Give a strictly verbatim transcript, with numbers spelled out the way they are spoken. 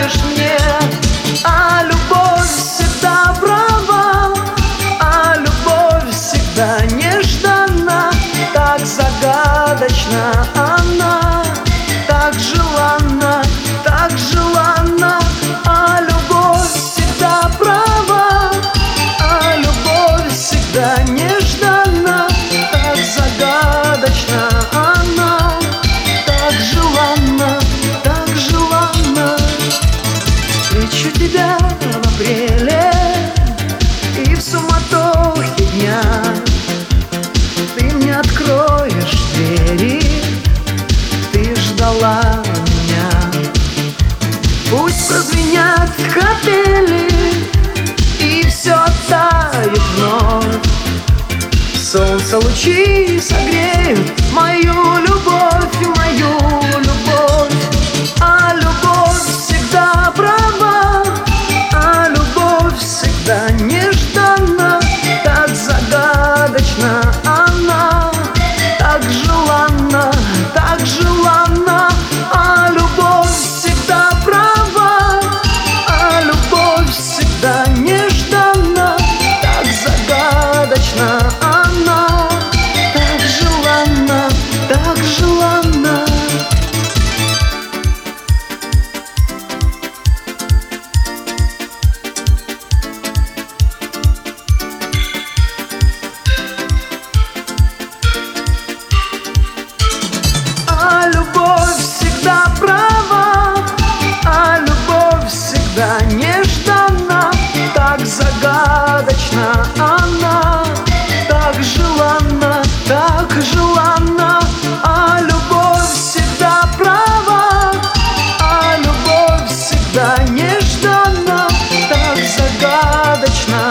скажешь мне? А любовь всегда права, а любовь всегда нежданна. Так загадочна она, так желанна, так желанна. А любовь всегда права, а любовь всегда нежданна. Так загадочна она, так желанна, так желанна. Встречу тебя в апреле, и в суматохе дня ты мне откроешь двери. Ты ждала меня. Пусть прозвенят капели, и все тает вновь. Солнце лучи согреют мою любовь и мою любовь. А любовь всегда права, а любовь всегда нежданна. Так загадочна она, так желанна, так желанна. А любовь всегда права, а любовь всегда нежданна. Так загадочна она, так желанна, так желанна. А любовь всегда права, а любовь всегда нежданна. Так загадочна она, так желанна, так желанна. А любовь всегда права, а любовь всегда нежданна. Так загадочна